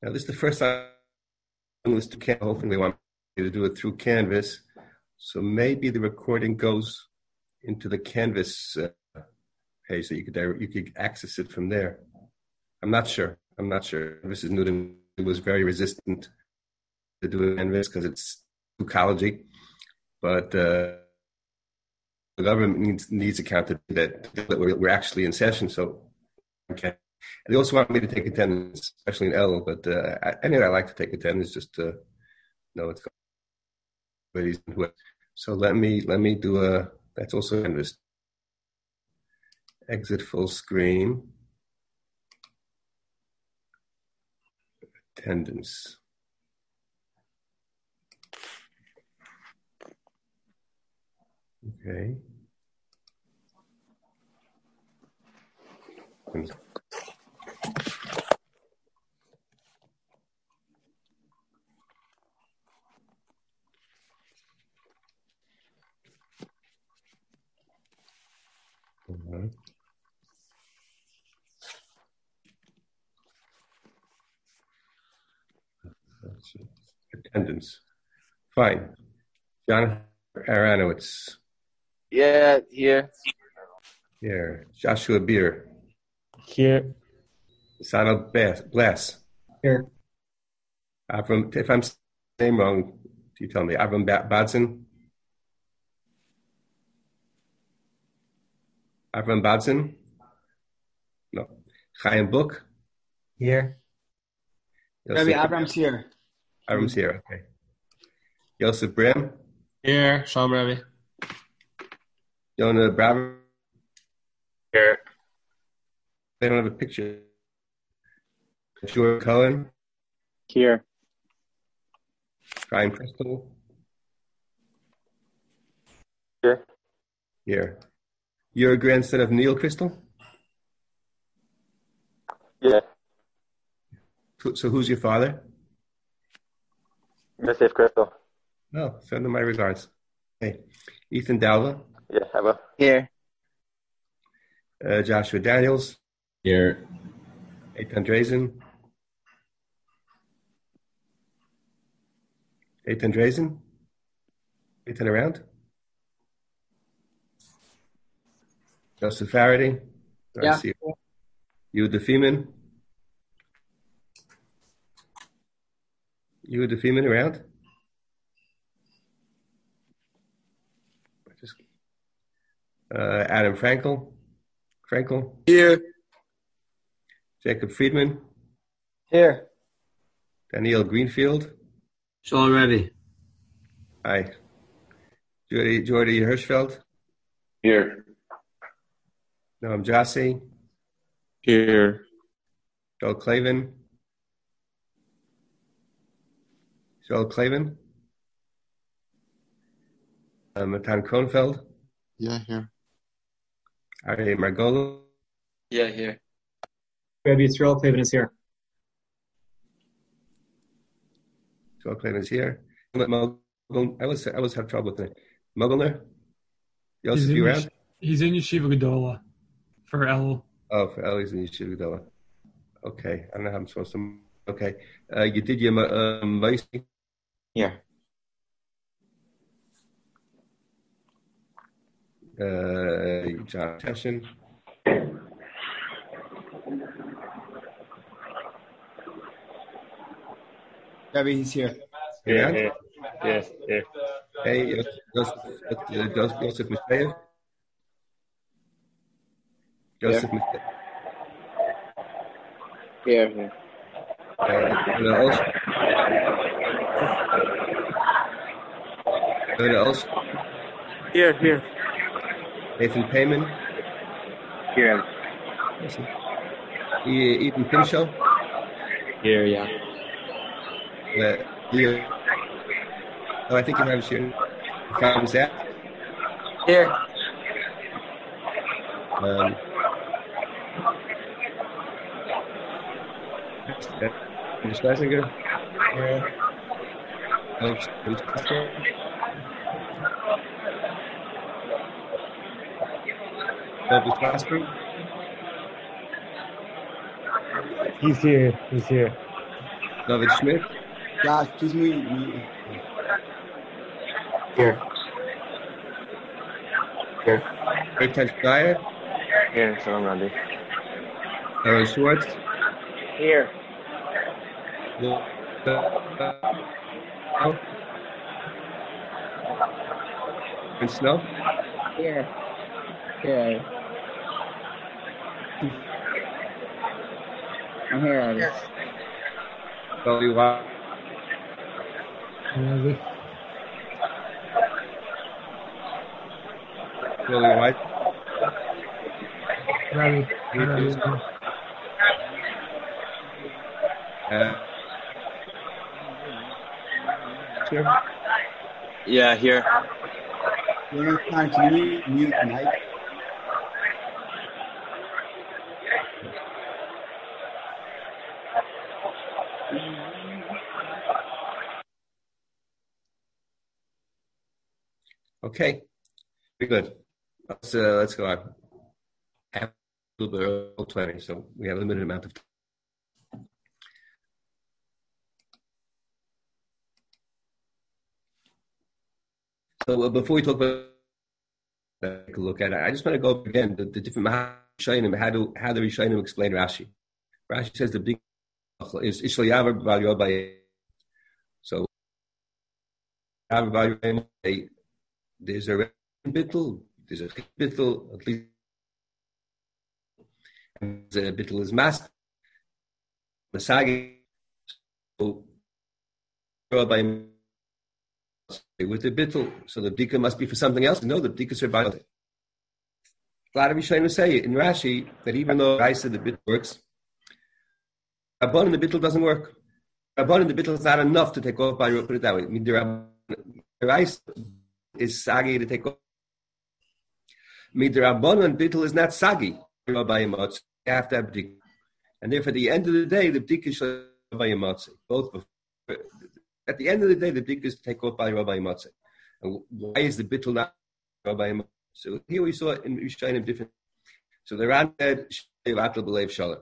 Now, this is the first time I'm doing this to Canvas. Hopefully, they want me to do it through Canvas. So maybe the recording goes into the Canvas page so you could access it from there. I'm not sure. This is new to me. It was very resistant to do Canvas because it's too collegey. But the government needs accountability that we're actually in session. So, okay. And they also want me to take attendance, especially in L. But anyway, I like to take attendance just to know what's going on. So let me do that's also Canvas. Exit full screen. Attendance. Okay. Attendance. Fine. John Aranowitz. Yeah, here. Here. Joshua Beer. Here. Sano Bless. Here. Avram, if I'm saying name wrong, you tell me. Avram Badson. Avram Badson. No. Chaim Book. Here. Rabbi Avram's here. Avram's here, okay. Yosef Brim. Here. Shalom, Rabbi. Yonah Braver. Here. They don't have a picture. Stuart Cohen. Here. Brian Crystal. Here. Here. You're a grandson of Neil Crystal? Yeah. So who's your father? Yosef Crystal. Oh, send them my regards. Hey, Ethan Dowla. Yeah, I will. Here. Joshua Daniels. Here. Eitan Drazen. Eitan Drazen? Eitan around? Joseph Faraday. Yeah. Yehuda Feeman. Yehuda Feeman around? Adam Frankel. Here. Jacob Friedman. Here. Daniel Greenfield. Shalom, Rabbi. Hi. Jordy Hirschfeld. Here. Noam Jassy. Here. Joel Clavin. Matan Kronfeld. Yeah, here. Ari Margolo. Yeah, here. Rabbi Yisrael Clavin is here. Joel Clavin is here. I always have trouble with it. Mogelner. Yosef, you around? He's in Yeshiva Gedola for El. Oh, for El, he's in Yeshiva Gedola. Okay, I don't know how I'm supposed to. Okay, you did your Moisey? Yeah. John Teshin. Rabbi, he's here. Yeah. Yes. Here. Hey, Joseph Mishayev. Joseph Mishayev. Here. Here. Nathan Payman. Here. Ethan Pinchot. Here, yeah. I think you have your comments out. Here. Mr. Schlesinger. Here. He's here. David Schmidt. Josh, please mute. Here. Here. Eitan Shire. Here, Shalom Rabbi. Aaron Schwartz. Here. And Snow. Here. Here. I'm here, Abby. Dolly White. Rabbi. Dolly White. Rabbi. Rabbi. Sure. Yeah, here. Jonathan, can you mute Mike? Okay. Very good. Let's go on. Have a little bit early 20, so we have a limited amount of time. So before we talk about take a look at it, I just want to go over again the different Rishonim, how the Rishonim explain Rashi. Rashi says the big is Ishla Yavar B'Val Yobai. So Yavar B'Val Yobai, there's a bittul, there's a bittul, at least and the bittul is master. Masagi, so Yobai with the bittul, so the bdika must be for something else. No, the bdika survives. A lot of Rishonim say in Rashi that even though I said the bittul works, Rabban in the bittul doesn't work. Rabban in the bittul is not enough to take off by put it that way. I mean, the rice is sagi to take off. Rabban and bittul is not sagi. You have to have bdika, and therefore at the end of the day, the bdika is by yamotzi. Both. At the end of the day, the bdika is to take off by Rabbi Matzah. And why is the bittul not Rabbi Matzah? So here we saw in Rishonim different. So the Ran said, "Sheivatel b'leiv shalom."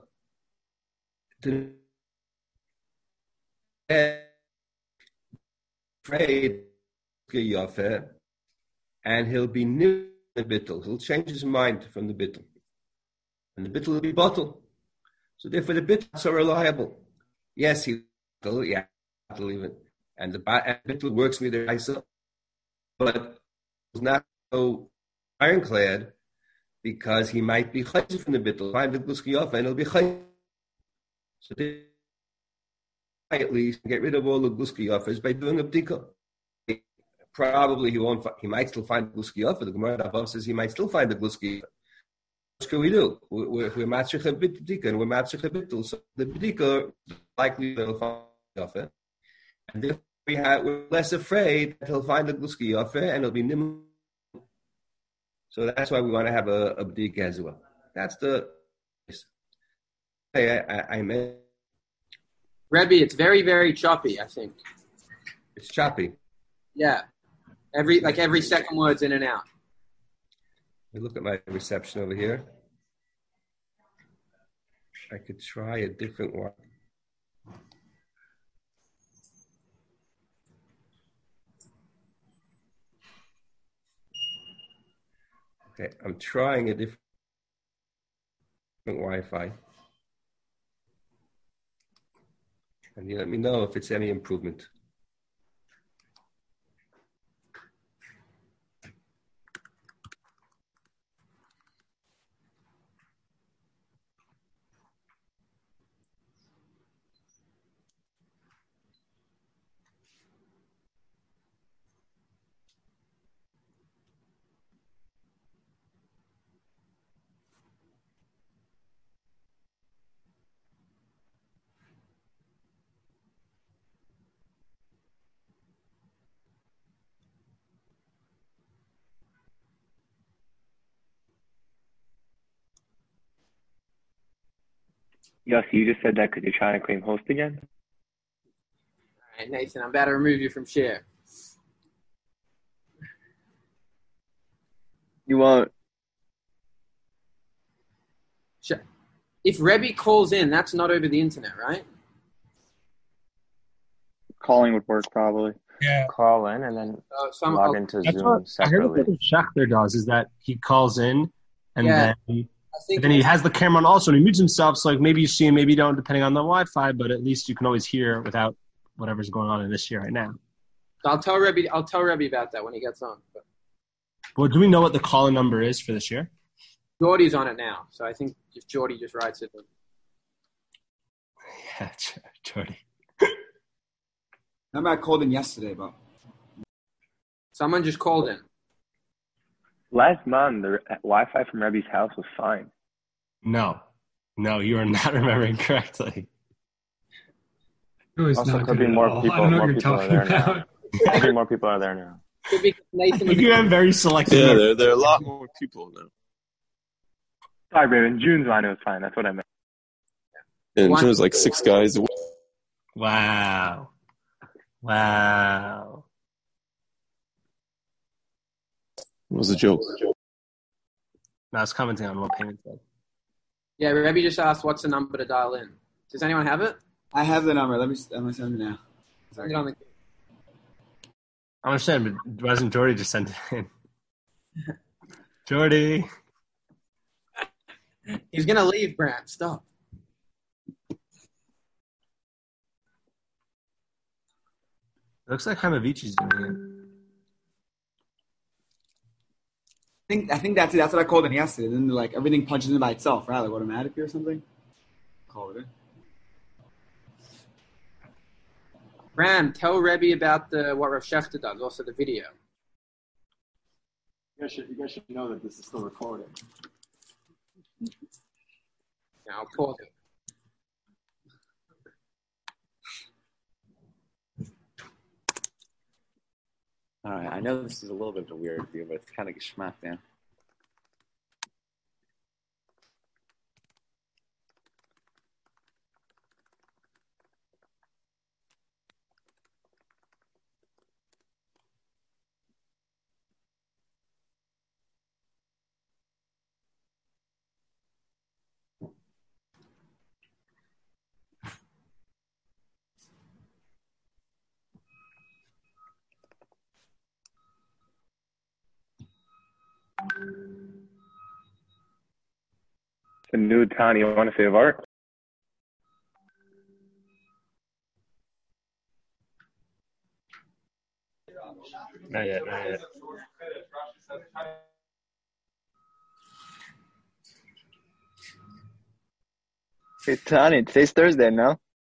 Afraid and he'll be new the bittul. He'll change his mind from the bittul, and the bittul will be bottle. So therefore, the bittul is so reliable. Yes, he will. Yeah, believe it. And the bittul works with the Isa, but it's not so ironclad because he might be chayz from the bittul. Find the gluskiyofa and it'll be chayz. So they at least get rid of all the gluskiyofas by doing a bdika. Probably he won't. He might still find the gluskiyofa. The Gemara above says he might still find the gluskiyofa. What can we do? We're matzich a bdika and we're matzich a bittul. So the bdika likely they'll find the and if we're less afraid that he'll find the gluski yofer and it'll be nim. So that's why we want to have a bdika as well. That's the. I meant. Rebbe, it's very, very choppy, I think. It's choppy. Yeah. Every second word's in and out. Let me look at my reception over here. I could try a different one. Okay, I'm trying a different Wi-Fi. And you let me know if it's any improvement. Yes, you just said that because you're trying to claim host again? All right, Nathan, I'm about to remove you from share. You won't. If Rebbe calls in, that's not over the internet, right? Calling would work probably. Yeah. Call in and then Some log into That's Zoom what I heard. separately. What Schechter does is that he calls in and Yeah, then I think he has the camera on also, and he mutes himself. So like maybe you see him, maybe you don't, depending on the Wi-Fi. But at least you can always hear without whatever's going on in this year right now. I'll tell Rebbe about that when he gets on. But Well, do we know what the call-in number is for this year? Jordy's on it now, so I think if Jordy just writes it. Yeah, Jordy. Remember I called in yesterday, but Someone just called in. Last month, the Wi-Fi from Rebbe's house was fine. No, you are not remembering correctly. No, it's Also, not could good be at more all. people. I don't know More what you're people are talking there now. about. Could be more people are there now. Could be Nathan was You have very selective. Yeah, there are a lot more people now. Sorry, Raven. June's line was fine. That's what I meant. And there's like 6 guys. Wow. It was a joke. No, I was commenting on what payment said. Yeah, Rebbe just asked what's the number to dial in. Does anyone have it? I have the number. I'm gonna send it now. Send it on the. I understand, but wasn't Jordy just sent it in? Jordy. He's gonna leave, Brant. Stop. It looks like Hamovici's doing it. I think that's it. That's what I called in yesterday. Then like everything punches in by itself, right? Like automatically or something. Call it in. Bram, tell Rebbe about what Rav Schechter does, also the video. You guys should know that this is still recording. Yeah, I'll pause it. All right, I know this is a little bit of a weird view, but it's kind of geschmack, man. The new town you want to say of art? Not yet. Hey, Tani, today's Thursday, no?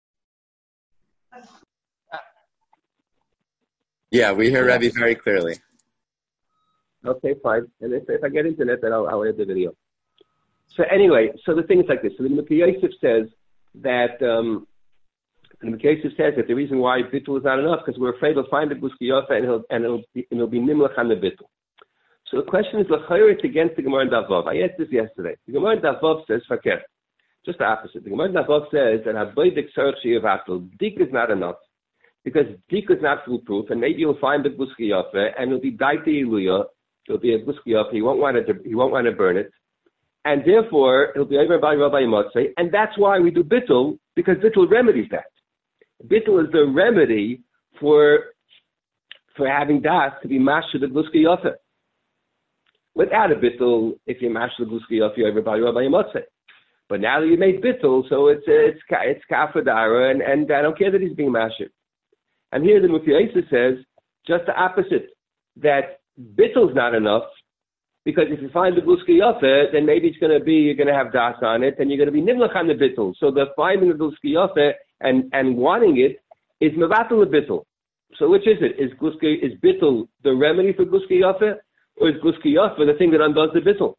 Yeah, we hear Rebbe very clearly. Okay, fine. And if I get internet, then I'll edit the video. So anyway, so the thing is like this. So the Mekhi Yosef says that the Mekhi Yosef says that the reason why bittul is not enough because we're afraid he'll find the Guski Yofa and it'll be nimlach on the bittul. So the question is, it's against the Gemara in Davov. I asked this yesterday. The Gemara in Davov says fakir. Just the opposite. The Gemara in Davov says that haboidik tzarich sheyivatul. Dik is not enough because dik is not foolproof, and maybe you'll find the Guski Yofa and it'll be daita iluya. It'll be a Guski Yofa. He won't want to burn it. And therefore, it'll be over by Rabbi Motzei, and that's why we do bittul, because bittul remedies that. Bittul is the remedy for having das to be mashed the Guski Yofa. Without a bittul, if you mash the Guski Yofa, you're over by Rabbi Motzei. But now that you made bittul, so it's kafadara, and I don't care that he's being mashed. And here the Mekhi Yosef says just the opposite, that bittul's not enough. Because if you find the Guski Yofa, then maybe you're going to have das on it, and you're going to be nimlach on the bittul. So the finding of the Guski Yofa and wanting it is mevatel the bittul. So which is it? Is bittul the remedy for Guski Yofa, or is Guski Yofa the thing that undoes the bittul?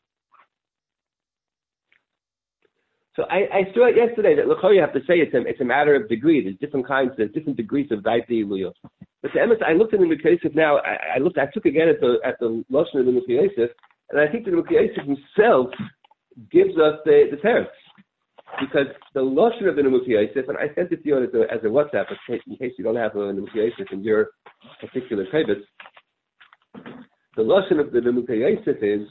So I saw it yesterday that you have to say it's a matter of degree. There's different degrees of daita iluya. But the emes, I looked at the Mekhi Yosef now. I took again at the lashon of the Mekhi Yosef, and I think the Mekhi Yosef himself gives us the teretz, because the lashon of the Mekhi Yosef, and I sent it to you as a WhatsApp in case you don't have the Mekhi Yosef in your particular kibbutz. The lashon of the Mekhi Yosef is.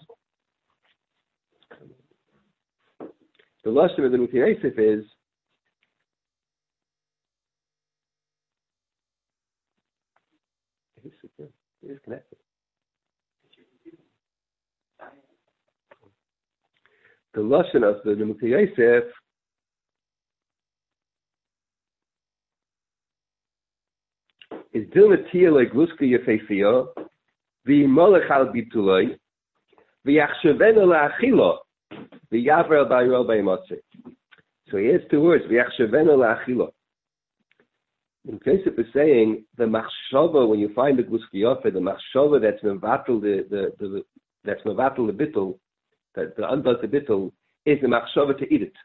The lashon of the Mekhi Yosef is It is connected. The lashon of the Nimukei Yosef is Dilmatia like Luska Yefefia, the Molech al Bituloi, the Yachshavenu La'achilo, the Yaver Bayro Baymotze. So he has two words, the Yachshavenu La'achilo. In case of saying the machshava, when you find the Guskiyofe, the machshava that's mevatel the bittul, that undoes the bittul, is the machshava to eat it.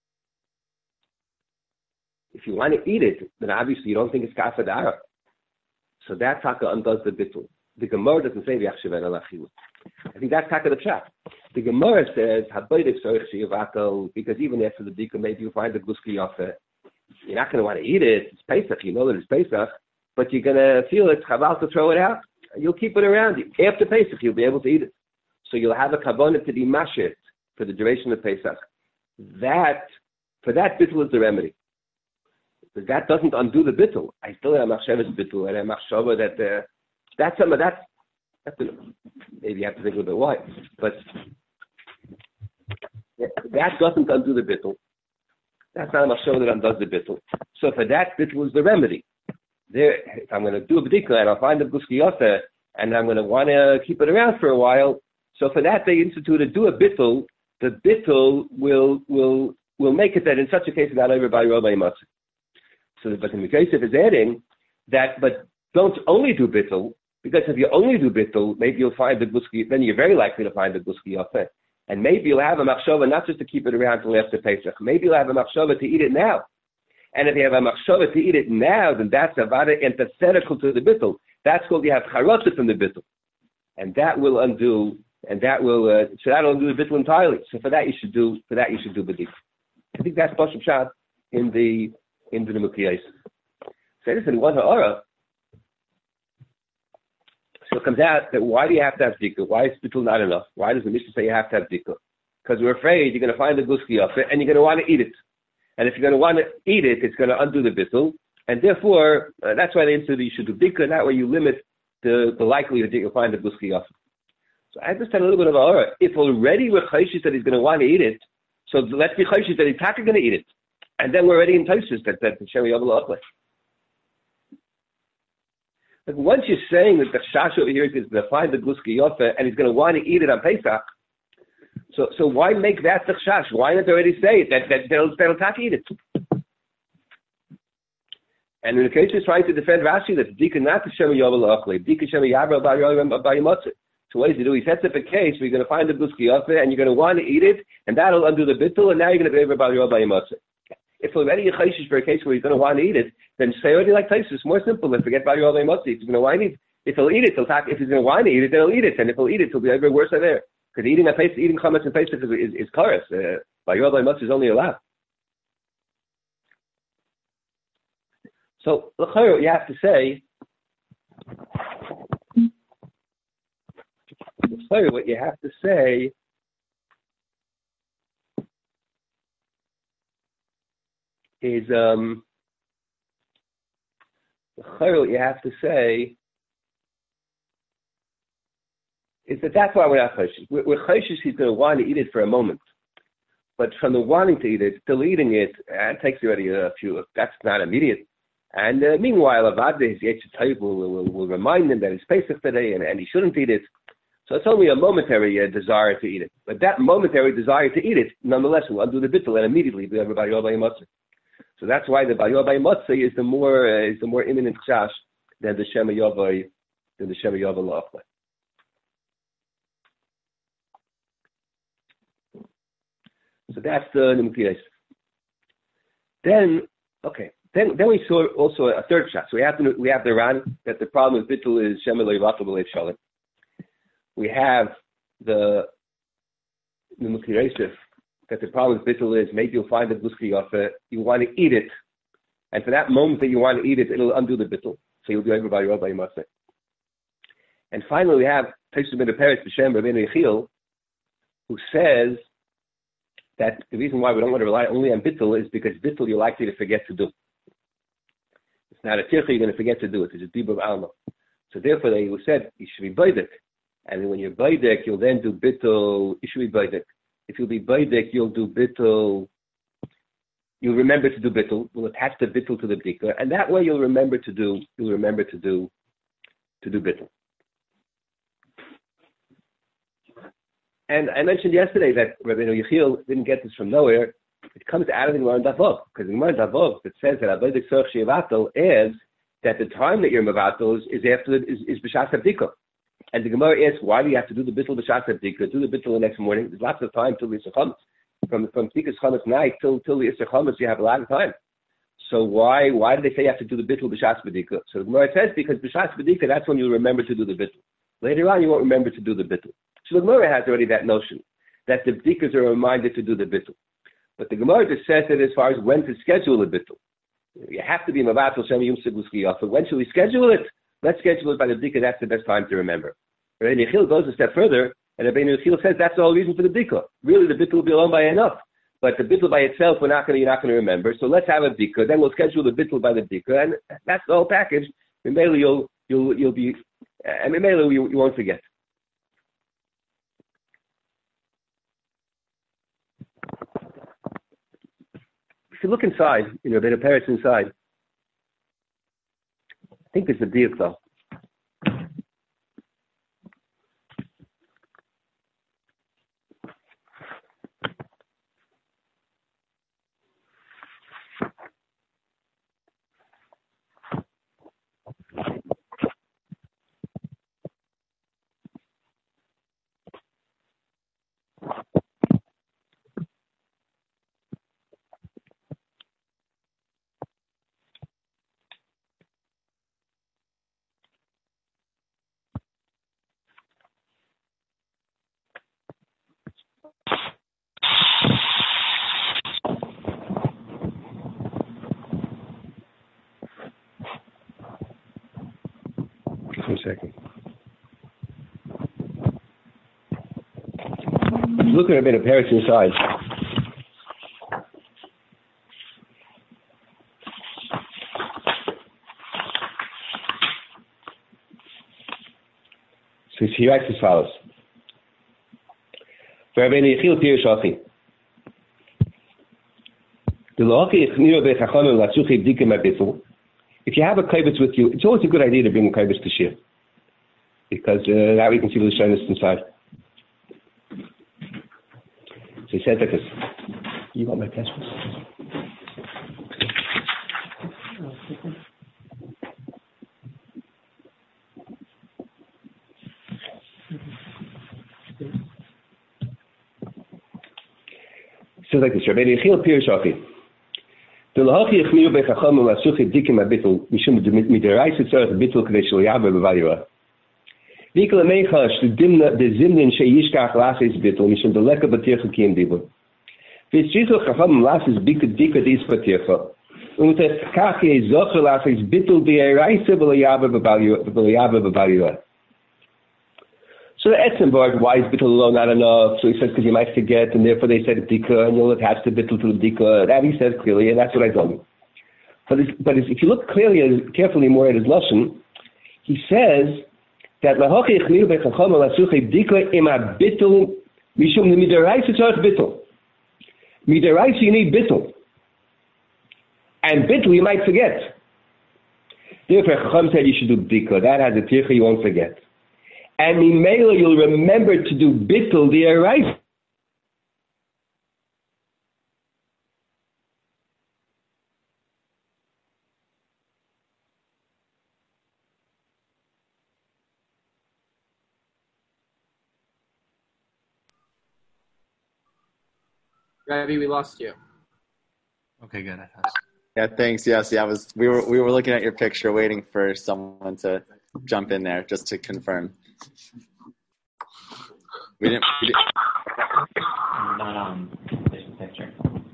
If you want to eat it, then obviously you don't think it's kafadara. So that taka undoes the bittul. The Gemara doesn't say v'yachshaven al achilu. I think that's taka the pshat. The Gemara says habaydik soich sheyivatel, because even after the dika, maybe you find the Guskiyofe. You're not going to want to eat it. It's Pesach. You know that it's Pesach, but you're going to feel it's chaval to throw it out. You'll keep it around you. After Pesach, you'll be able to eat it. So you'll have a kavanah to be mashit for the duration of Pesach. For that bittul is the remedy. But that doesn't undo the bittul. I still have machshavas bittul and a machshava that's some of that. Maybe you have to think a little bit why, but that doesn't undo the bittul. That's not a machshava that undoes the bittul. So for that, bittul is the remedy. If I'm going to do a b'dika and I'll find the Guskiyofe and I'm going to want to keep it around for a while, so for that they instituted do a bittul. The bittul will make it that in such a case not over by Rabbi Matzah. So, but in the case of is adding that, but don't only do bittul, because if you only do bittul, maybe you'll find the Guski. Then you're very likely to find the Guskiyofe. And maybe you'll have a machshava not just to keep it around till after Pesach. Maybe you'll have a machshava to eat it now. And if you have a machshava to eat it now, then that's avada antithetical to the bittul. That's called you have charotah from the bittul. And that will undo, and that will, so that'll undo the bittul entirely. So for that you should do b'dik. I think that's Pashup Shad in the Nimukei Yosef. So this in one ha'ara. So it comes out that why do you have to have dika? Why is bittul not enough? Why does the Mishnah say you have to have dika? Because we're afraid you're going to find the Guskiyofe and you're going to want to eat it. And if you're going to want to eat it, it's going to undo the bittul. And therefore, that's why they instituted you should do dika. That way you limit the likelihood that you'll find the Guskiyofe. So I understand a little bit of aura. If already we're chayshish that he's going to want to eat it, so let's be chayshish that he's not going to eat it. And then we're already in chayshish that Shem Yavel Achle. But once you're saying that the chash over here is going to find the Guskiyofe and he's going to want to eat it on Pesach, so why make that the chash? Why not already say it that they'll not eat it? And in the case he's trying to defend Rashi, that's Dika not to Shem Yavel Achle, Dika Shem Yavra by Yamatzah. So what does he do? He sets up a case where you're going to find the Guskiyofe and you're going to want to eat it, and that'll undo the bittul, and now you're going to be able to by Yamatzah. If already you're chayshish for a case where he's going to want to eat it, then say already like Taisus. It's more simple than forget about your other motzi. If he's going to want to eat it, if he'll eat it, he'll talk. If he's going to want to eat it, then he'll eat it. And if he'll eat it, he'll be ever worse than there. Because eating chametz and Pesach is chorus. By your other motzi is only allowed. So l'chayr, you have to say. L'chayr, what you have to say. Is what you have to say is that's why we're not chayshish. We're chayshish he's going to want to eat it for a moment, but from the wanting to eat it till eating it, it takes already a few. That's not immediate. And meanwhile, Avada his Yetzer will remind him that it's Pesach today and he shouldn't eat it. So it's only a momentary desire to eat it, but that momentary desire to eat it, nonetheless, will undo the bittul and immediately be everybody Yodai Matzah. So that's why the Bayor by Motzei is the more imminent chash than the Shema Yavai La'achle. So that's the Nimukei Yosef. Then we saw also a third shot. So we have the Ran that the problem with bittul is Shema Lo'yavatul B'Leiv Shalom. We have the Nimukei Yosef that the problem with bittul is maybe you'll find the Guskiyofe, you want to eat it, and for that moment that you want to eat it, it'll undo the bittul. So you'll be over by Rabbi Matzah. And finally, we have Tosfos ben Peretz B'Shem Rabbeinu Yechiel, who says that the reason why we don't want to rely only on bittul is because bittul you're likely to forget to do. It's not a tircha you're going to forget to do it. It's a dibur alma. So therefore, they said you should be Baidik. And when you're Baidik, you'll then do Bittul. You should be Baidik. If you'll be Baidik, you'll do Bittul. You'll remember to do Bittul. We'll attach the Bittul to the Bdika. And that way you'll remember to do Bittul. And I mentioned yesterday that Rabbeinu Yechiel didn't get this from nowhere. It comes out of the Gemara in Davov, because the Gemara in Davov that says that Avodah Tzorch Shevatel is that the time that you're Mavatel is after is B'Shas Abdika. And the Gemara asks, why do you have to do the Bittul B'Shas Abdika? Do the Bittul the next morning. There's lots of time till the Isser Chametz. From Tikas Chametz night till the Isser Chametz, you have a lot of time. So why do they say you have to do the Bittul B'Shas Abdika? So the Gemara says because B'Shas Abdika, that's when you'll remember to do the Bittul. Later on, you won't remember to do the Bittul. So the Gemara has already that notion that the Bdikas are reminded to do the Bittul. But the Gemara just says that as far as when to schedule a Bittul. You have to be Mavatel Shem Yom Sigul Skiyah. So when should we schedule it? Let's schedule it by the Bdika. That's the best time to remember. Rabbeinu Yechiel goes a step further, and Rabbeinu Yechiel says that's the whole reason for the Bdika. Really, the Bittul will be alone by enough. But the Bittul by itself, you're not going to remember. So let's have a Bdika. Then we'll schedule the Bittul by the Bdika, and that's the whole package. And mainly you'll be, and mainly you won't forget. If you look inside, Rabbeinu Peretz inside, I think there's a diuk though. Second. Look at Rabbeinu Peretz inside. So he writes as follows. For Rabbeinu Yechiel Pirush Achi. If you have a kaibetz with you, it's always a good idea to bring a kaibetz to shir. Because now we can see the shyness inside. So he says like this. You got my test? He says like this. Rabbeinu Yechiel Pirush Achi. The lahachi yechmiru bechacham u'masuchi dikim habitul mishum midiraisa tzarech bitul kadei shel yaber b'vayira. Vikle mechash the zimnin sheyishkach lasis bitul mishum deleka b'tircha kiyim dibur. V'tzrichu chacham lasis dika dis b'tircha. U'mutech kach yeh zocher lasis bitul b'iraisa b'yaber b'vayira. So the Etzenberg, why is bittul alone not enough? So he says because you might forget, and therefore they said bdika, and you'll attach the bittul to the bdika. That he says clearly, and that's what I told you. But if you look carefully more at his lashon, he says that lahochi chmiru bechacham lasuche bdika ima bittul mishum midaraisa tzarich bittul. Midaraisa you need bittul, and bittul you might forget. Therefore, Chacham said you should do bdika. That has a tircha you won't forget. And Mimela, you'll remember to do bittul the arise. Rabbi, we lost you. Okay, good. Yeah, thanks. Yes, yeah, we were looking at your picture, waiting for someone to jump in there just to confirm. We didn't picture.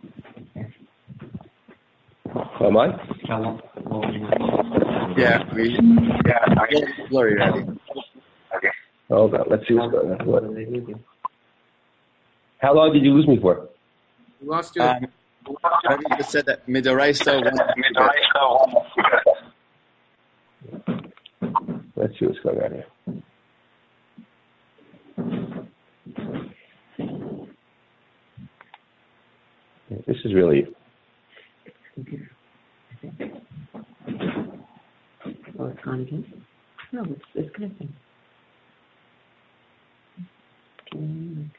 Am I? blurry already. Hold on, let's see what's going on. How long did you lose me for? We lost you. Rabbi just said that midoraisa. Let's see what's going on here. This is really. Oh, it's gone again? No, it's connecting. Okay.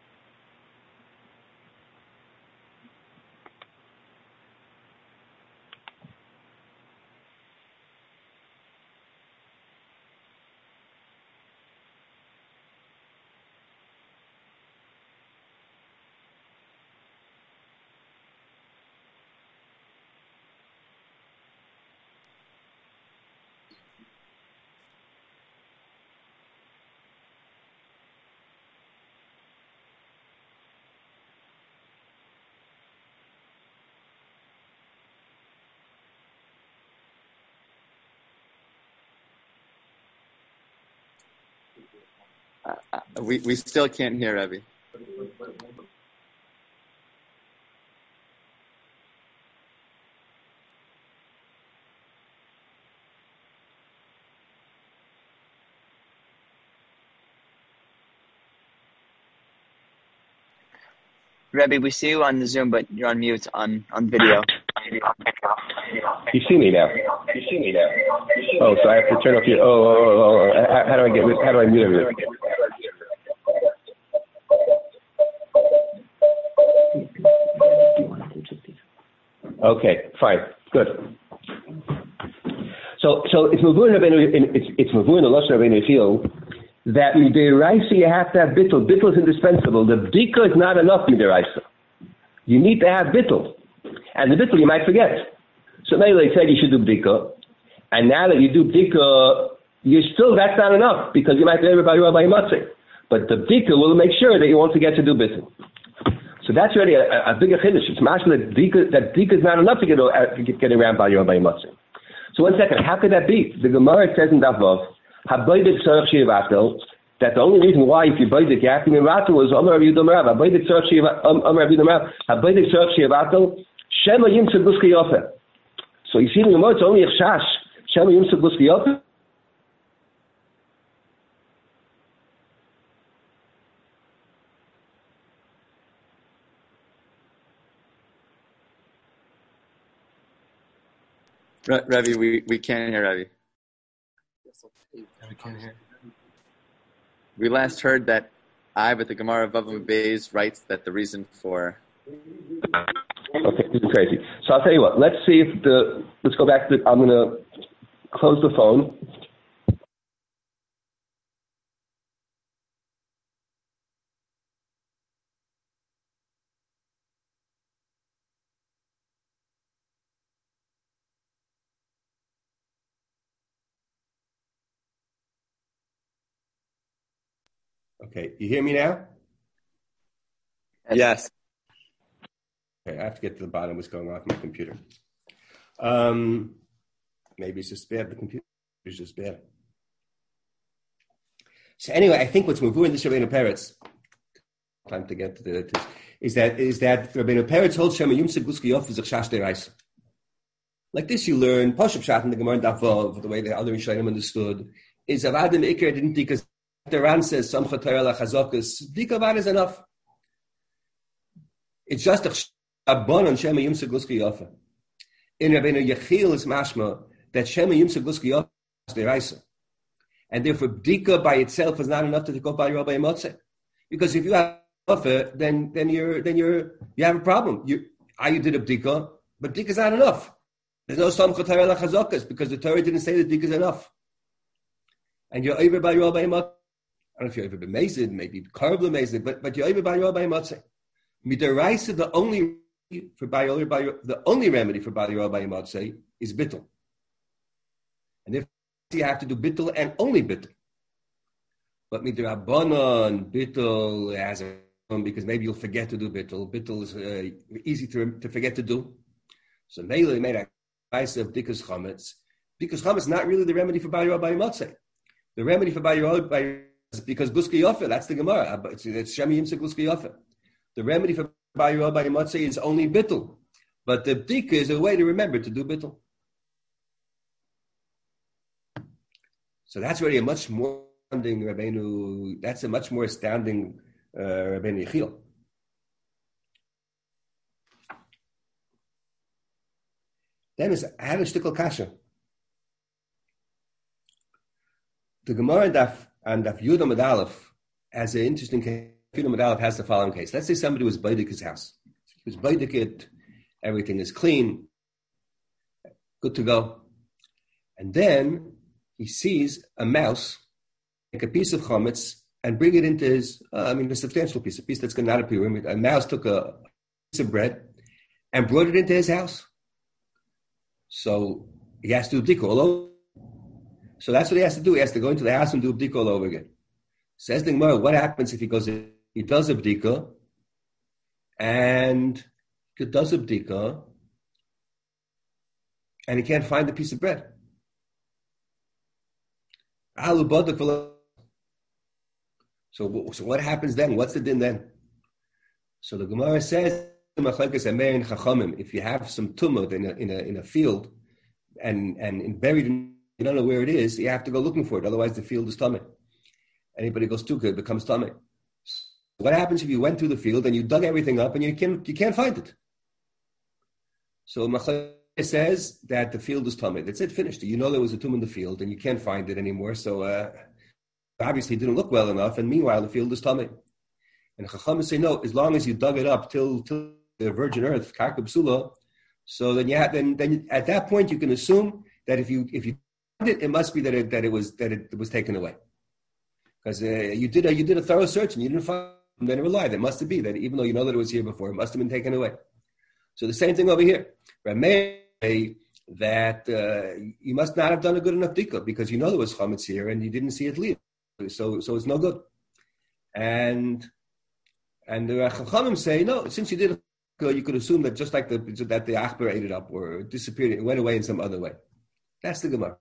We still can't hear Rebbe. Rebbe, we see you on the Zoom, but you're on mute on video. You see me now. Oh, so I have to turn off your. How do I mute everything? Okay, fine, good. So it's Mavur in the Lashon Rabbeinu Feel that midiraisa you have to have bittul. Bittul is indispensable. The bdika is not enough midiraisa. You need to have bittul, and the bittul you might forget. So now they said you should do bdika, and now that you do bdika, that's not enough because you might be able to buy matzah. But the bdika will make sure that you won't forget to do bittul. So that's really a bigger chiddush. It's mashma that bdika is not enough to get around by matzah. So one second, how could that be? The Gemara says in Davav, Habaydik Tzarech Shivatel, that the only reason why if you baydik you have to be ratel is Amar Rav Yehuda Merav. Habaydik Tzarech Shivatel, Shema Yimtzah Guski Yofer. So you see in the Gemara it's only a chash. Shema Yimtzah Guski Yofer. Rebbe, we can't hear Rebbe. We can't hear. We last heard that but the Gemara of Bava Beis writes that the reason for. Okay, this is crazy. So I'll tell you what. Let's go back to. I'm going to close the phone. Okay, you hear me now? Yes. Okay, I have to get to the bottom of what's going on with my computer. Maybe it's just bad. The computer is just bad. So anyway, I think what's moving in the Rabbeinu Peretz, time to get to this, is that Rabbeinu Peretz holds Shema Yimtzah Guski Yofer Zechshash Deiraisa. Like this, you learn Pashup Shat in the Gemara Davav, the way the other Rishonim understood, is Avadim Iker didn't because the Ran says Samcha Torah LaChazokas. Dikavad is enough. It's just a Shabban on Shema Yimtzah Guski Yofer. In Rabbeinu Yechiel is mashma that Shema Yimtzah Guski Yofer is Deiraisa. And therefore, bdika by itself is not enough to take off by Rabbi Motzeh. Because if you have offer, then you have a problem. You did a bdika, but bdika is not enough. There's no Samcha Torah LaChazokas because the Torah didn't say that bdika is enough. And you're over by Rabbi Motzeh. I don't know if you're over by Mezid, maybe Karb Mezid, but you're over by Rabbi Motzeh. Midaraisa, the only remedy for Bali Rabbi Motzeh is bittul. And if you have to do bittul and only bittul. But midrabanan, bittul has a because maybe you'll forget to do bittul. Bittul is easy to forget to do. So Mele made a advice of Dikas Chametz. Dikas Chametz is not really the remedy for Bali Rabbi Motzeh. The remedy for Bali Rabbi is because Guski Yofer, that's the Gemara. It's Shema Yimtzah Guski Yofer. The remedy for Bali Rabbi Motzeh is only bittul. But the bdika is a way to remember to do bittul. So that's already a much more astounding Rabbeinu. That's a much more astounding Rabbeinu Yechiel. Then is I had a shtickle kasha. The Gemara and Daf Yud Amud Aleph has an interesting case. Yud Amud Aleph has the following case. Let's say somebody was baidik his house. He was baidik it, everything is clean, good to go. And then he sees a mouse take a piece of chametz and bring it into his, a substantial piece, a piece that's going to not appear. A mouse took a piece of bread and brought it into his house. So he has to do bdika all over. So that's what he has to do. He has to go into the house and do bdika all over again. Says the Gemara, what happens if he goes in? He does a bdika and he does a bdika and he can't find the piece of bread. So what happens then? What's the din then? So the Gemara says, if you have some tumah in a field and buried in, you don't know where it is, you have to go looking for it. Otherwise, the field is tummy. Anybody goes too good, it becomes tummy. So what happens if you went through the field and you dug everything up and you can't find it? So Machlekes says that the field is tummy. That's it, finished. You know there was a tumah in the field and you can't find it anymore. So obviously it didn't look well enough. And meanwhile, the field is tummy. And Chachamim say no. As long as you dug it up till the virgin earth, karka psula, so then then at that point you can assume that if you found it, it must be that it was taken away. Because you did a thorough search and you didn't find it, then it relied. It must be that even though you know that it was here before, it must have been taken away. So the same thing over here. Rameh say that you must not have done a good enough bdika because you know there was chametz here and you didn't see it leave. So it's no good. And the Chachamim say, no, since you did it, you could assume that just like that the achbar ate it up or disappeared, it went away in some other way. That's the Gemara.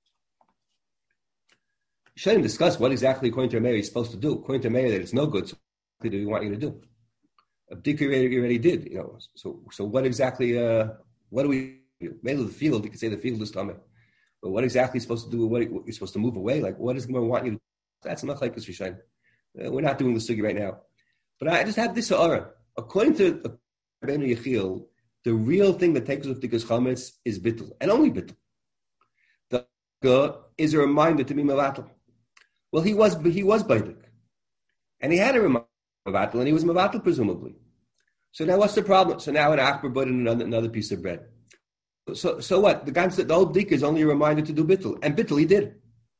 You shouldn't discuss what exactly according to Meir he's supposed to do. According to Meir that it's no good, so what do you want you to do? A bdika you already did, So what exactly? What do we do? Maybe the field. You could say the field is tummy, but what exactly are you supposed to do? What you're supposed to move away? Like what does Gemara want you to do? That's not like this Rishain. We're not doing the sugi right now. But I just have this aura. According to Rabbeinu Yechiel, the real thing that takes us to bdikas chametz is bittul, and only bittul. The bdika is a reminder to be mevatel. Well, he was baidik, and he had a reminder of mevatel, and he was mevatel presumably. So now what's the problem? So now an achbar put in another piece of bread. So what? The whole bdika is only a reminder to do bittul, and bittul he did.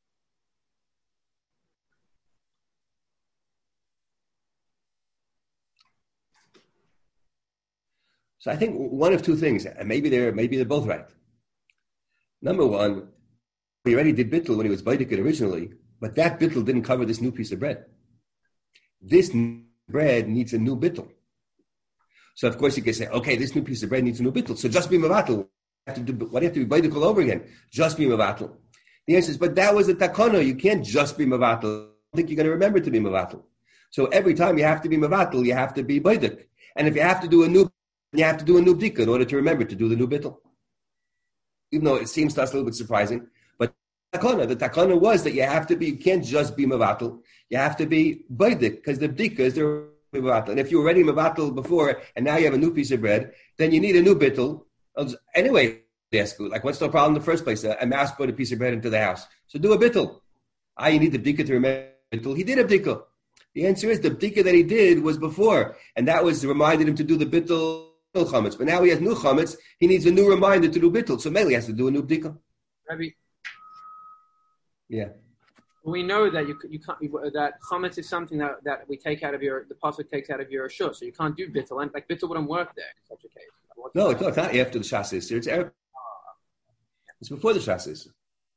So I think one of two things, and maybe they're both right. Number one, he already did bittul when he was baidik it originally, but that bittul didn't cover this new piece of bread. This bread needs a new bittul. So of course you can say, okay, this new piece of bread needs a new bittul, so just be mevatel. Why do you have to be baidik all over again? Just be mevatel. The answer is, but that was a takana. You can't just be mevatel. I think you're going to remember to be mevatel. So every time you have to be mevatel, you have to be baidik. And if you have to do a new bdika in order to remember to do the new bittul. Even though it seems to us a little bit surprising, but the takana was that you can't just be mevatel, you have to be baidik, because the bdika is the mevatel. And if you were already mevatel before, and now you have a new piece of bread, then you need a new bittul. Anyway, they ask you, like, what's the problem in the first place? A mouse put a piece of bread into the house. So do a bittul. You need the bdika to remember bittul. He did a bdika. The answer is the bdika that he did was before, and that reminded him to do the bittul chametz. But now he has new chametz. He needs a new reminder to do bittul. So Meli has to do a new bdika. Rabbi. Yeah. We know that you can't. That chametz is something that we take out of the pasuk takes out of your reshus, so you can't do bittul. And like bittul wouldn't work there in such a case. No, it's not after the shas is. It's before the shas is.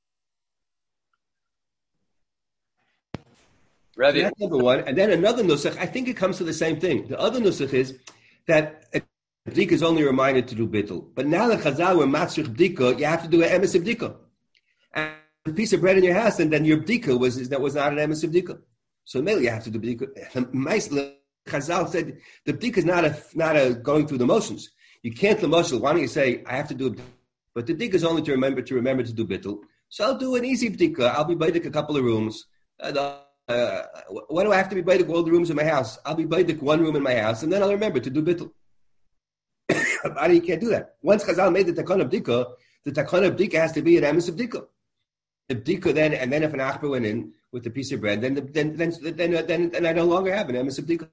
So that's number one. And then another nusach, I think it comes to the same thing. The other nusach is that a bdika is only reminded to do bittul. But now that Chazal were matzrich bdika, you have to do an emes bdika. And a piece of bread in your house, and then your bdika was not an emes bdika. So maybe you have to do bdika. Chazal said the bdika is not a going through the motions. You can't the moshel. Why don't you say I have to do a bdika? But the bdika is only to remember to do bittul. So I'll do an easy bdika. I'll be baidik a couple of rooms. What do I have to be baidik all the rooms in my house? I'll be baidik one room in my house, and then I'll remember to do bittul. You can't do that. Once Chazal made the takana of bdika has to be an emes of bdika. The bdika then, and then if an achbar went in with a piece of bread, then I no longer have an emes of bdika.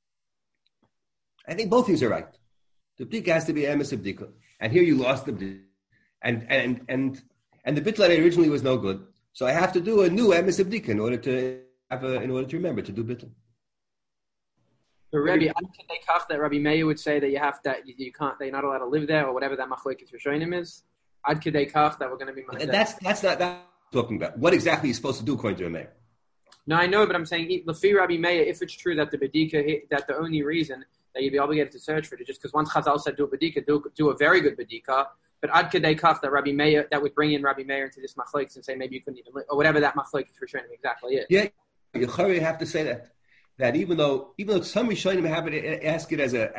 I think both things are right. The bdika has to be emes of bdika, and here you lost the bdika, and the bittul originally was no good. So I have to do a new emes of bdika in order to remember to do bittul. So Rabbi, that Rabbi Meir would say that you can't, they're not allowed to live there, or whatever that machlokes rishonim is. Ad kedei kach that we're going to be. That's not that I'm talking about. What exactly are you supposed to do according to Rabbi Meir? No, I know, but I'm saying Lefi Rabbi Meir, if it's true that the bedika, that the only reason that you'd be obligated to search for it is just because once Chazal said do a bedika, do a very good bedika. But ad kedei kach that Rabbi Meir, that would bring in Rabbi Meir into this machlokes and say maybe you couldn't even live, or whatever that machlokes rishonim exactly is. Yeah, you have to say that. That even though some Rishonim have it, ask it as a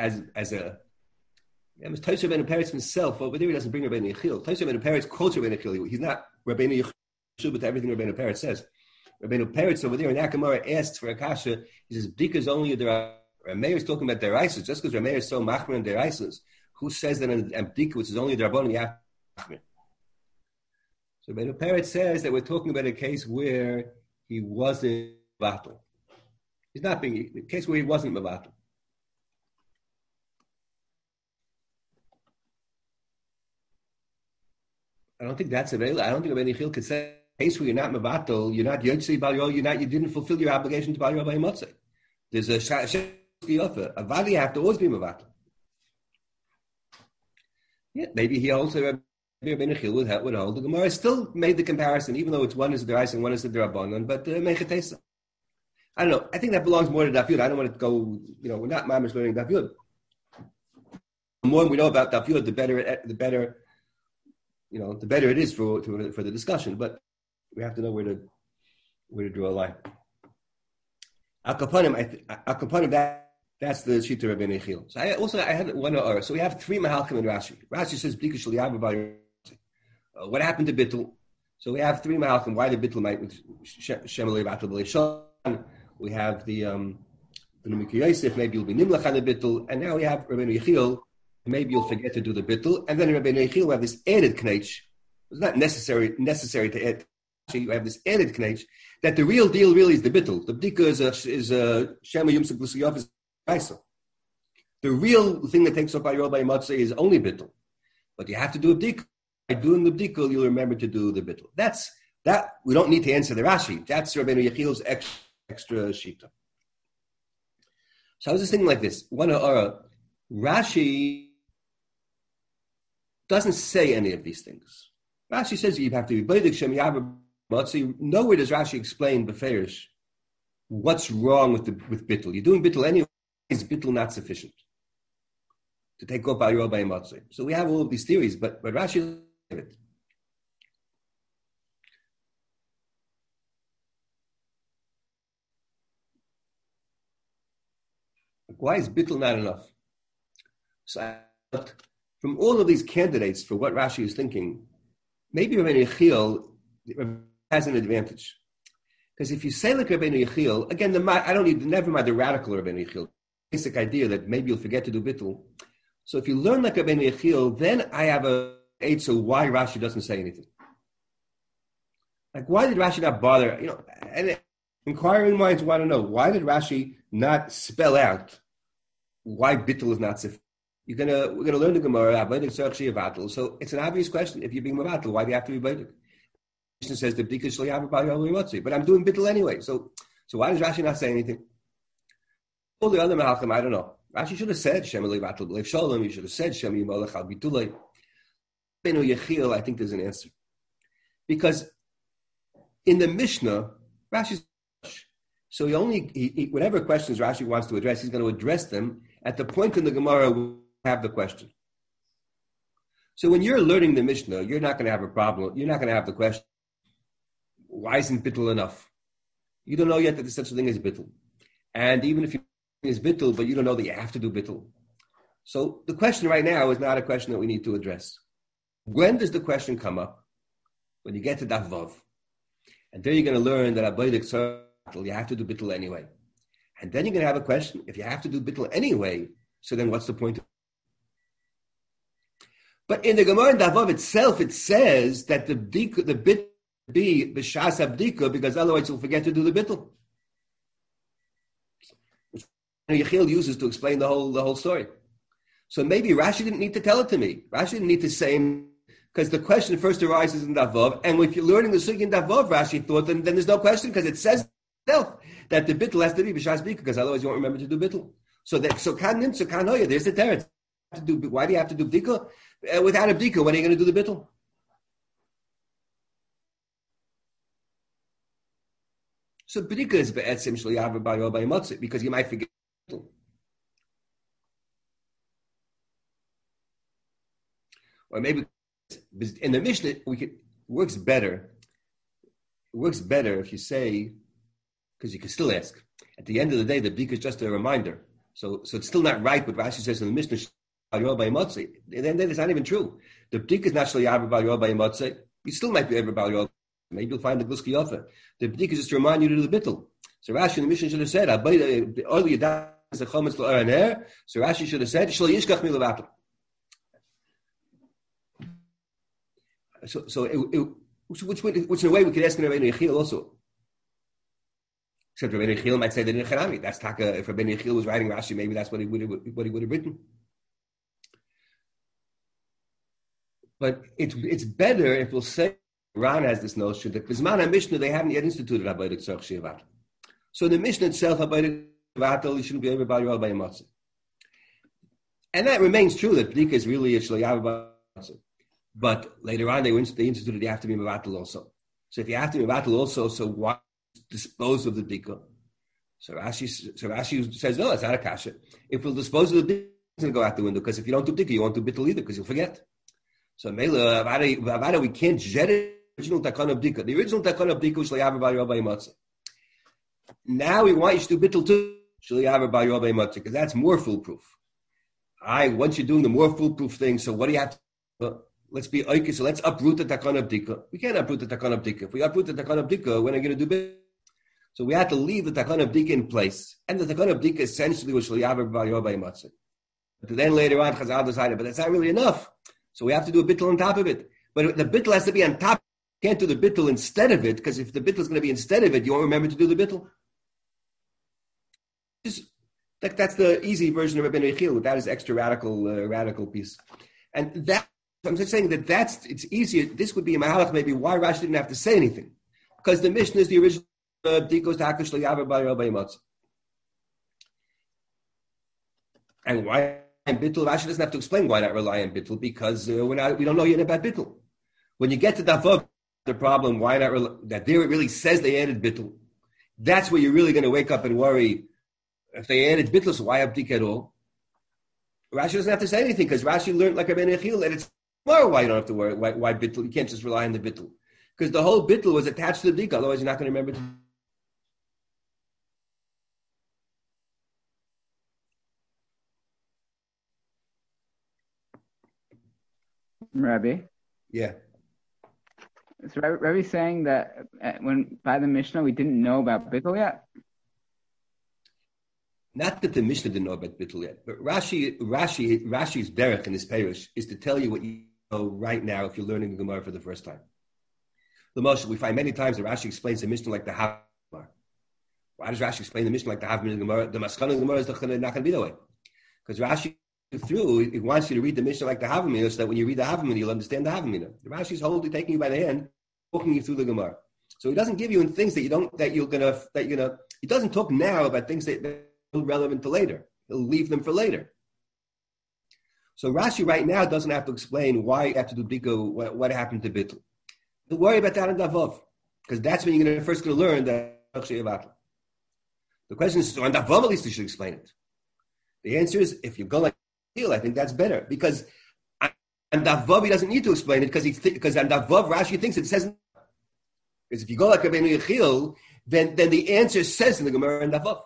Tosha ben Peretz himself over there, he doesn't bring Rabbeinu Yechiel. Tosha ben Peretz quotes Rabbeinu Yechiel. He's not Rabbeinu Yechiel with everything Rabbeinu Peretz says. Rabbeinu Peretz over there in Akamara asks for a kasha. He says bdika is only a deraisa. Rameir is talking about deraises. Just because Rameir is so machmer in deraises, who says that in bdika, which is only a derabon, you have machmer? So Rabbeinu Peretz says that we're talking about a case where he wasn't battle. He's not being the case where he wasn't mevatel. I don't think that's available. I don't think Rabbeinu Yechiel could say a case where you're not mevatel, you're not yotzei bal yol, you didn't fulfill your obligation to bal yol by motzei. There's a shayofah. A vali you have to always be mevatel. Yeah, maybe he also Rabbeinu Yechiel would hold. The Gemara still made the comparison, even though it's one is the deraisa and one is the derabanan, but mechatesa. I don't know. I think that belongs more to Daf Yud. I don't want to go. We're not mamish learning Daf Yud. The more we know about Daf Yud, the better. The better it is for the discussion. But we have to know where to draw a line. Akapanim. That's the Shita Rabbeinu Yechiel. So I had one. So we have three mahalkim in Rashi. Rashi says Bdika shel yavu. What happened to Bittul? So we have three mahalkim. Why the Bittul might with Shem Elei Batal B'Leishon. We have the Numik Yosef, maybe you'll be Nimlach on the Bittul, and now we have Rabbeinu Yechiel, maybe you'll forget to do the Bittul, and then in Rabbeinu Yechiel we have this added knetch. It's not necessary to add. You have this added knetch that the real deal really is the Bittul. The Bdika is a Shema Yum Seglusiyov is Kaisa. The real thing that takes up by Yol by Matzah is only Bittul, but you have to do a Bdika. By doing the Bdika, you'll remember to do the Bittul. That we don't need to answer the Rashi. That's Rabbeinu Yechiel's extra shita. So I was just thinking like this. Rashi doesn't say any of these things. Rashi says you have to be beidik shem yaver matzi. Nowhere does Rashi explain beferish what's wrong with bittul. You're doing bittul anyway. Is bittul not sufficient to take up by your by matzi? So we have all of these theories, but Rashi doesn't have it. Why is bittul not enough? So from all of these candidates for what Rashi is thinking, maybe Rabbeinu Yechiel has an advantage. Because if you say like Rabbeinu Yechiel, again, never mind the radical Rabbeinu Yechiel, basic idea that maybe you'll forget to do bittul. So if you learn like Rabbeinu Yechiel, then I have a eight. So why Rashi doesn't say anything? Like why did Rashi not bother? And inquiring minds want to know why did Rashi not spell out why bittul is not sufficient? We're gonna learn the Gemara. So it's an obvious question. If you're being mevatel, why do you have to be beidik? It says the bdika shel yavu b'al yom, but I'm doing bittul anyway. So why does Rashi not say anything? All the other mahalchim, I don't know. Rashi should have said Shem Elei Batal B'Lev Shalom. He should have said Shem Yimolech Al Bitulei. Rabbeinu Yechiel, I think there's an answer, because in the Mishnah, Rashi's so whatever questions Rashi wants to address, he's going to address them at the point in the Gemara we have the question. So when you're learning the Mishnah, you're not going to have a problem. You're not going to have the question, why isn't bittul enough? You don't know yet that there's such a thing as bittul. And even if you is bittul, but you don't know that you have to do bittul. So the question right now is not a question that we need to address. When does the question come up? when you get to Daf Vav. And there you're going to learn that Abaydik Tzartel, you have to do Bittul anyway. And then you're going to have a question, if you have to do Bittul anyway, so then what's the point? But in the Gemara in Daf Vav itself, it says that the bit be B'shas Abdika, because otherwise you'll forget to do the Bittul. Yechiel uses to explain the whole story. So maybe Rashi didn't need to tell it to me. Rashi didn't need to say, because the question first arises in Daf Vav, and if you're learning the Sugi in Daf Vav, Rashi thought, then there's no question, because it says itself that the Bittul has to be B'shas Bika, because otherwise you won't remember to do Bittul. So kan hoya, there's the teretz. Why do you have to do Bdika? Without a Bdika, when are you going to do the Bittul? So Bdika is be'etzim shlo yaver b'ayol b'yimotzi, because you might forget. Or maybe in the Mishnah, works better. It works better if you say, because you can still ask. At the end of the day, the Bdika is just a reminder. So it's still not right what Rashi says in the Mishnah. At the end of the day, it's not even true. The Bdika is not shlo yaver b'ayol b'yimotzi. You still might be ever b'ayol. Maybe you'll find the Gluski Yofa. The Bdika is just to remind you to do the Bittul. So Rashi in the Mishnah should have said, so Rashi should have said, which in a way we could ask Rabbeinu Yechiel also. Except Rabbeinu Yechiel might say that in Echanami. That's Taka, if Rabbeinu Yechiel was writing Rashi, maybe that's what he would have written. But it's better if we'll say, Ran has this notion that Bisman and Mishnah, they haven't yet instituted Abaydik Tzarech Shivat. So the Mishnah itself, Abaydik Shivat, you shouldn't be able to buy your by Matzah. And that remains true, that Bdika is really a Shlo Yav Matzah. But later on, they instituted you have to be Mavatal also. So if you have to be Mavatal also, so why dispose of the Bdika? So Rashi says, no, it's not a kasha. If we'll dispose of the Bdika, it's going to go out the window, because if you don't do Bdika, you won't do Bittul either, because you'll forget. So Mela, Avada, we can't jet it. Original Takana of Bdika. The original Takana of Bdika was Shlo Yaver B'ayol B'yimotzi. Now we want you to do Bittul too, Shlo Yaver B'ayol B'yimotzi, because that's more foolproof. Once you're doing the more foolproof thing, so what do you have to let's be oike, so let's uproot the Takana of Bdika. We can't uproot the Takana of Bdika. If we uproot the Takana of Bdika, when are you going to do Bittul? So we have to leave the Takana of Bdika in place. And the Takana of Bdika essentially was Shlo Yaver B'ayol B'yimotzi. But then later on, Chazal decided, but that's not really enough. So we have to do a Bittul on top of it. But the Bittul has to be on top. You can't do the Bittul instead of it, because if the Bittul is going to be instead of it, you won't remember to do the Bittul. That's the easy version of Rabbeinu Yechiel. That is extra radical piece. And that, I'm just saying that it's easier. This would be a mahalach maybe why Rashi didn't have to say anything. Because the Mishnah is the original Bdikos Ta'akash L'Yaver B'ayol B'yimotzi. And why in Bittul, Rashi doesn't have to explain why not rely on Bittul, because we don't know yet about Bittul. When you get to Daf Vav, the problem, why not that there it really says they added Bittul. That's where you're really going to wake up and worry. If they added Bittul, so why Abdik at all? Rashi doesn't have to say anything, because Rashi learned like Rabbeinu Yechiel that it's more why you don't have to worry. Why Bittul? You can't just rely on the Bittul, because the whole Bittul was attached to the Bdika. Otherwise, you're not going to remember. Rabbi? Yeah. So Rabbi's saying that when by the Mishnah we didn't know about Bittul yet? Not that the Mishnah didn't know about Bittul yet, but Rashi's derech in his parish is to tell you what you know right now if you're learning the Gemara for the first time. The Moshe, we find many times that Rashi explains the Mishnah like the Hav Gemara. Why does Rashi explain the Mishnah like the Hav Gemara? The Maskana Gemara is not going to be that way. Because Rashi he wants you to read the Mishnah like the Havamina, so that when you read the Havamina, you'll understand the Havamina. The Rashi's holding, taking you by the hand, walking you through the Gemara. So he doesn't give you in things that he doesn't talk now about things that are relevant to later. He'll leave them for later. So Rashi right now doesn't have to explain why you have to do Bdika, what happened to Bittul. Don't worry about that in Davav, because that's when you're first going to learn that. The question is, on Davav at least you should explain it. The answer is, if you go like Yechiel, I think that's better, because on Davav he doesn't need to explain it, because on Davav Rashi thinks it says. Because if you go like Rabbeinu Yechiel, then the answer says in the Gemara and Davav.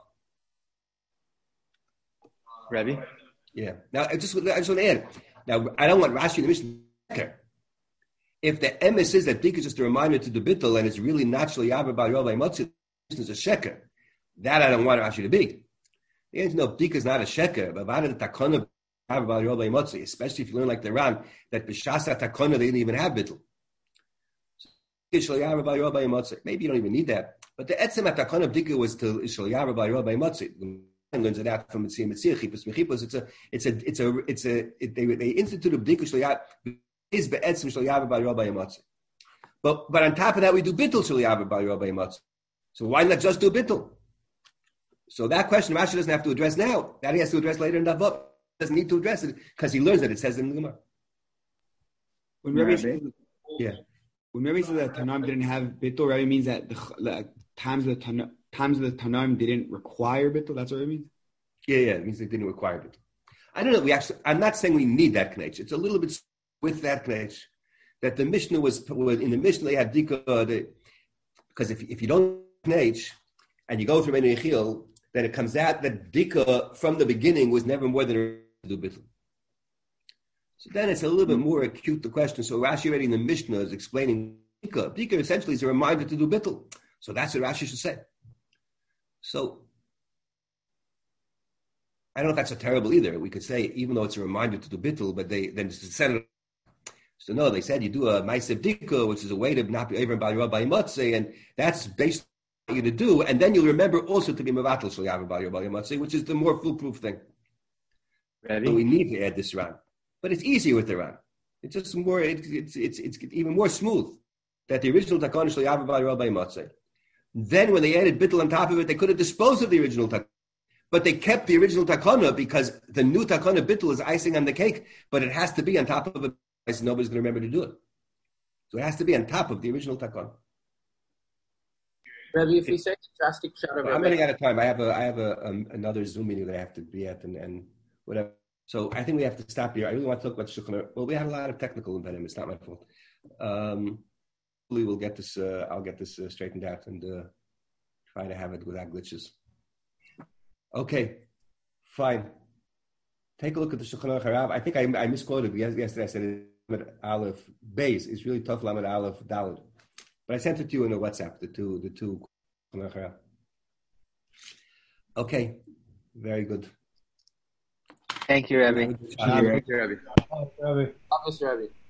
Rabbi? Yeah. Now I just want to add. Now I don't want Rashi in the Mishnah. If the emes is that Bdika is just a reminder to the bittul and it's really naturally Yavar Bar Rabbi Motzi, is a sheker, that I don't want Rashi to be. The answer no, Bdika is not a sheker, but Vada the Takana Yavar Bar Rabbi Motzi, especially if you learn like the Ran that B'shasa Takana they didn't even have bittul. Maybe you don't even need that. But the etzem at Takana Bdika was to Ishal Yavar Bar Rabbi Motzi. Learns it out from Mitzvah Chipus Mechipus. They instituted Bdika Shal Yavar is be'etzem Shal Yavar Bar Rabbi Motzi. But on top of that, we do bittul Shal Yavar Bar Rabbi Motzi. So why not just do bittul? So that question Rashi doesn't have to address now. That he has to address later in Davot. Doesn't need to address it because he learns that it says in the Gemara. When Rabbi says that Tanaim didn't have bittul, Rabbi means that the times of the Tanaim didn't require bittul. That's what it means. Yeah, it means they didn't require bittul. I don't know. I'm not saying we need that knetch. It's a little bit with that knetch that the Mishnah was in the Mishnah they had dika because if you don't knetch and you go through Bnei Yechiel, then it comes out that dika from the beginning was never more than a do bittul. So then it's a little bit more acute, the question. So Rashi already in the Mishnah is explaining Bdika. Bdika essentially is a reminder to do bittul. So that's what Rashi should say. So I don't know if that's a terrible either. We could say, even though it's a reminder to do bittul, but then it's the so no, they said you do a ma'aseh bdika, which is a way to not be over by Rabbi Motzei, and that's based on you to do, and then you'll remember also to be mevatel shel yavar by Rabbi Motzei, which is the more foolproof thing. Ready? So we need to add this Ran. But it's easier with the Ran. It's just more. It's even more smooth that the original takana shel yavar by Rabbi Motzei. Then when they added bittul on top of it, they could have disposed of the original takana, but they kept the original takana because the new takana bittul is icing on the cake, but it has to be on top of it. Nobody's going to remember to do it, so it has to be on top of the original takana. Rabbi, if we say drastic shot of I'm running out of time. I have another Zoom meeting that I have to be at and whatever. So I think we have to stop here. I really want to talk about Shulchan Aruch. Well, we had a lot of technical impediments. It's not my fault. Hopefully, we'll get this. I'll get this straightened out and try to have it without glitches. Okay, fine. Take a look at the Shulchan Aruch Harav. I think I misquoted yesterday. I said Lamed Aleph Beis. It's really tough Lamed Aleph Daled. But I sent it to you in a WhatsApp. The two Shulchan Aruch Harav. Okay, very good. Thank you, Rabbi. Thank you, Rabbi. Rabbi.